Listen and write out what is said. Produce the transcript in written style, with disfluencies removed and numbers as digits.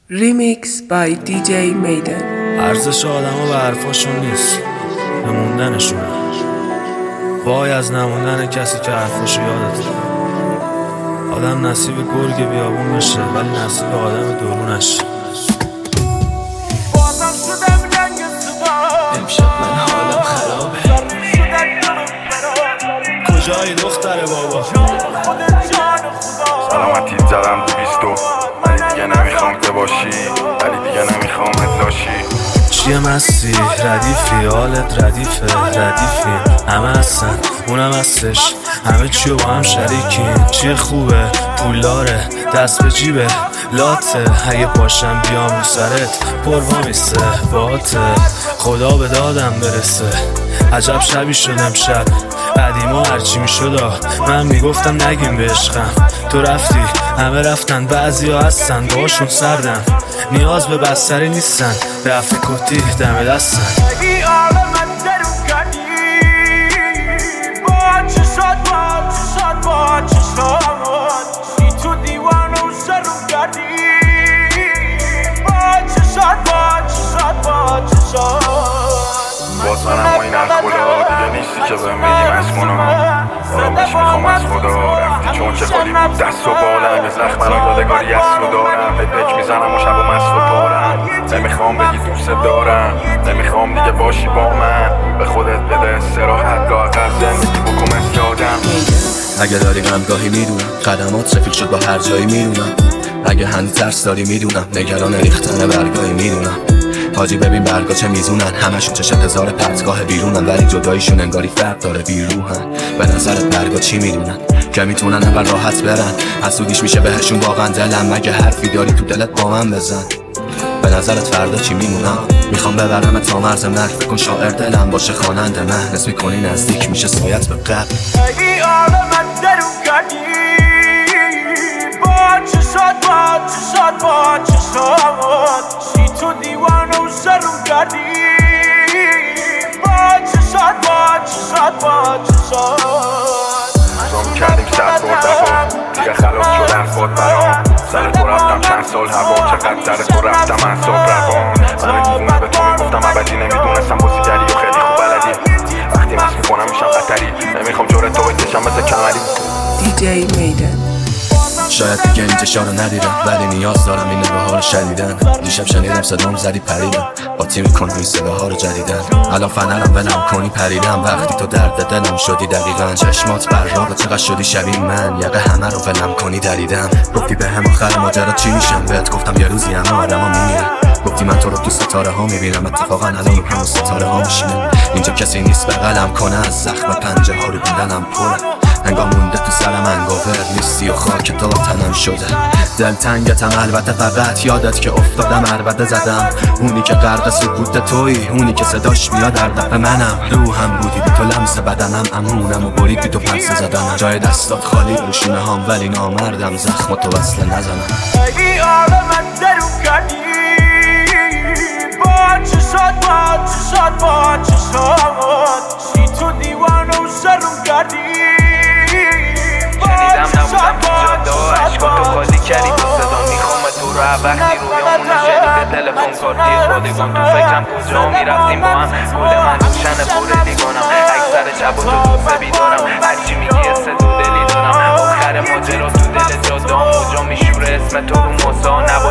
Remix by DJ Maiden. ارزش آدم ها به حرفاشون نیست، به موندنشونه. وای از نموندن کسی که حرفاشو یادته. آدم نصیب گرگ بیابون بشه ولی نصیب آدم درونش. امشب من حالم خرابه. کجایی دختر بابا؟ سلامتی زدم تو بیستو، ولی دیگه نمیخوام که باشی، ولی دیگه نمیخوام اتلاشی. چیه مستی؟ ردیفی؟ حالت ردیفه؟ ردیفی همه هستن اونم هستش، همه چیو با هم شریکیم. چیه خوبه؟ پولاره، دست به جیبه، لاته. اگه پاشم بیام رو سرت پروا میسته باته. خدا به دادم برسه، عجب شبی شدم شب. قدیما هرچی میشد من میگفتم نگیم به عشقم. تو رفتی همه رفتن، بعضی ها هستن باشون سردم. نیاز به بستری نیستن، رفت کتی دم دستن. باز منم و این الخلا دیگه نیستی که بهم بگیم از کنم. آرامش میخوام از خدا، رفتی چون چه خالی بود دست و بالم. یه زخم الان یادگاری اصل و دارم، بک میزنم و شب و مست و پارم. نمیخوام بگی دوست دارم، نمیخوام دیگه باشی با من. به خودت بده استراحت، گاه عقب زندگی بکن مثل آدم. اگه داری غمگاهی میدونم، قدمات رفیق شد با هر جایی میدونم. اگه هنوز ترس داری میدونم، نگران ریختن برگاهی میدونم. حاجی ببین برگا چه میزونن، همشون چه هزار پرتگاه بیرونن، ولی جداییشون انگاری فرق داره بیروحن. به نظرت برگا چی میدونن؟ که میتونن اول راحت برن، حسودیش میشه بهشون واقعا دلم. مگه حرفی داری تو دلت با من بزن. به نظرت فردا چی میمونم؟ میخوام ببرم تا مرز مرگ، فکر کن شاعر دلم باشه خواننده من. نسبی کنی نزدیک میشه سایت به قبل. اگه عالمت درون کردی با چشات چی تو دیوانه و سرون کردی با چشات زام کردیم سر برد دوا، دیگه خلاص شد حرفات برام. سر تو رفتم چند سال هوا، چقدر سر تو رفتم اعصاب روان. همه دیوونه به تو میگفتم ابدی، نمیدونستم بازیگری و خیلی خوب بلدی. وقتی مست میکنم میشم خطری، نمیخوام جوره تو بکشم مثل کمری. DJ Maiden. شاید دیگه این چشا رو ندیدم، ولی نیاز دارم این نگاه ها رو شدیدن. دیشب شنیدم صدام زدی پریدم، قاطی میکنم این صداها رو جدیدن. الان فنرم ولم کنی پریدم، وقتی تو درد دلم شدی دقیقا. چشمات براق چقدر شدی شبیه من، یقه همه رو ولم کنی دریدم. گفتی به هم آخر ماجرا چی میشم، بهت گفتم یه روزی همه آدم ها میمیرن. گفتی من تو رو تو ستاره ها میبینم، اتفاقا الان رو همون ستاره ها میشینم. اینجا کسی نیست بغلم کنه، از زخم پنجه ها رو دیدنم پره. انگار مونده تو سرم انگاور نیستی و خاک تا تنم شده. دلتنگتم البته، فقط یادت که افتادم عربده زدم. اونی که غرق سکوت تویی، اونی که صداش میاد در دفع منم. روحم بودی بی تو لمس بدنم، امونم و برید بی تو پلسه زدنم. جای دستات خالی روشونه هم، ولی نامردم زخم تو وصله نزنم. اگه عالمت درون کردی با چشات چی تو دیوانه و سرون کردی. شنیدم نبودم تو جاده و عشقا تو خالی کردی. تو صدا میخوام تو رو وقتی رویامونو شنیده. تلفن کارتی خودگان تو فکرم کجا میرفتیم با هم. گل من روشن پر دیگانم، اکثر شب و تو دوست بیدارم. هرچی میگی حس تو دلی دارم، آخر ماجرا تو دل جادام. کجا میشوره اسم تو رو موسا،